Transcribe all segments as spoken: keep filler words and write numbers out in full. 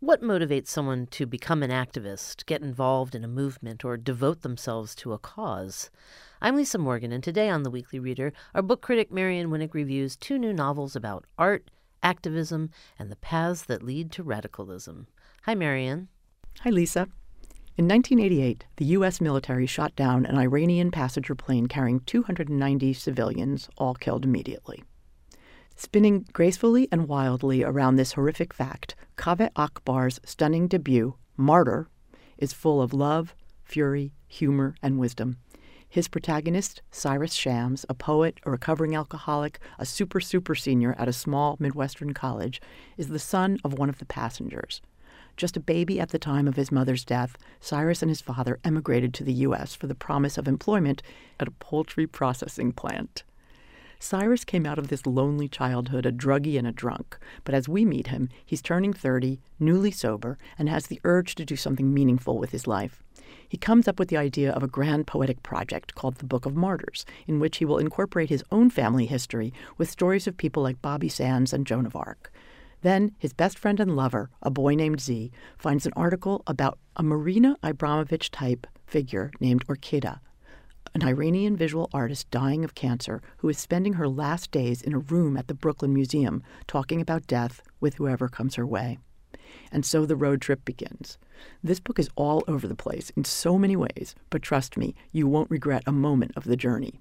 What motivates someone to become an activist, get involved in a movement, or devote themselves to a cause? I'm Lisa Morgan, and today on The Weekly Reader, our book critic Marian Winnick reviews two new novels about art, activism, and the paths that lead to radicalism. Hi, Marian. Hi, Lisa. In nineteen eighty-eight, the U S military shot down an Iranian passenger plane carrying two hundred ninety civilians, all killed immediately. Spinning gracefully and wildly around this horrific fact, Kaveh Akbar's stunning debut, Martyr, is full of love, fury, humor, and wisdom. His protagonist, Cyrus Shams, a poet, a recovering alcoholic, a super super senior at a small Midwestern college, is the son of one of the passengers. Just a baby at the time of his mother's death, Cyrus and his father emigrated to the U S for the promise of employment at a poultry processing plant. Cyrus came out of this lonely childhood a druggie and a drunk, but as we meet him, he's turning thirty, newly sober, and has the urge to do something meaningful with his life. He comes up with the idea of a grand poetic project called the Book of Martyrs, in which he will incorporate his own family history with stories of people like Bobby Sands and Joan of Arc. Then his best friend and lover, a boy named Z, finds an article about a Marina Abramovich-type figure named Orkida, an Iranian visual artist dying of cancer who is spending her last days in a room at the Brooklyn Museum talking about death with whoever comes her way. And so the road trip begins. This book is all over the place in so many ways, but trust me, you won't regret a moment of the journey.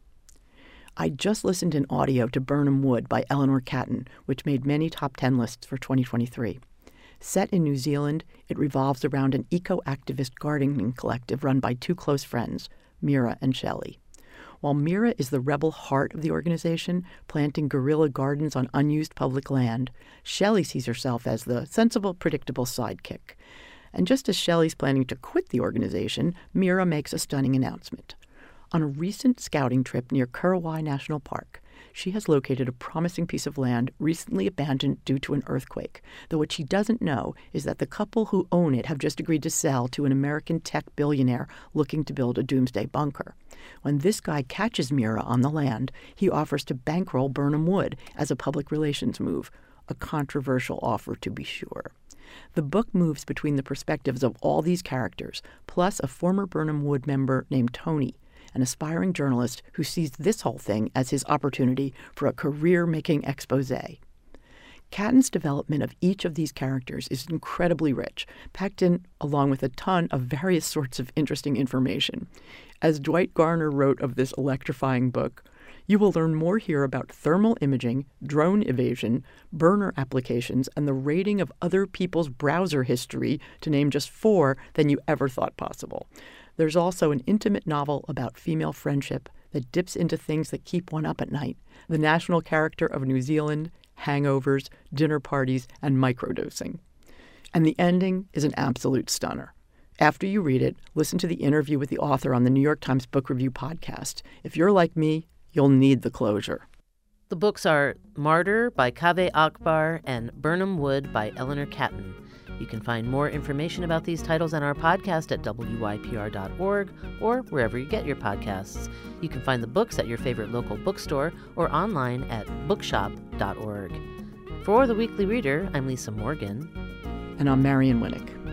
I just listened in audio to Birnam Wood by Eleanor Catton, which made many top ten lists for twenty twenty-three. Set in New Zealand, it revolves around an eco-activist gardening collective run by two close friends, Mira and Shelley. While Mira is the rebel heart of the organization, planting guerrilla gardens on unused public land, Shelley sees herself as the sensible, predictable sidekick. And just as Shelley's planning to quit the organization, Mira makes a stunning announcement. On a recent scouting trip near Kuruwai National Park, she has located a promising piece of land recently abandoned due to an earthquake, though what she doesn't know is that the couple who own it have just agreed to sell to an American tech billionaire looking to build a doomsday bunker. When this guy catches Mira on the land, he offers to bankroll Birnam Wood as a public relations move, a controversial offer to be sure. The book moves between the perspectives of all these characters, plus a former Birnam Wood member named Tony, an aspiring journalist who sees this whole thing as his opportunity for a career-making exposé. Catton's development of each of these characters is incredibly rich, packed in along with a ton of various sorts of interesting information. As Dwight Garner wrote of this electrifying book, you will learn more here about thermal imaging, drone evasion, burner applications, and the rating of other people's browser history, to name just four, than you ever thought possible. There's also an intimate novel about female friendship that dips into things that keep one up at night, the national character of New Zealand, hangovers, dinner parties, and microdosing. And the ending is an absolute stunner. After you read it, listen to the interview with the author on the New York Times Book Review podcast. If you're like me, you'll need the closure. The books are Martyr by Kaveh Akbar and Birnam Wood by Eleanor Catton. You can find more information about these titles on our podcast at W Y P R dot org or wherever you get your podcasts. You can find the books at your favorite local bookstore or online at bookshop dot org. For The Weekly Reader, I'm Lisa Morgan. And I'm Marian Winnick.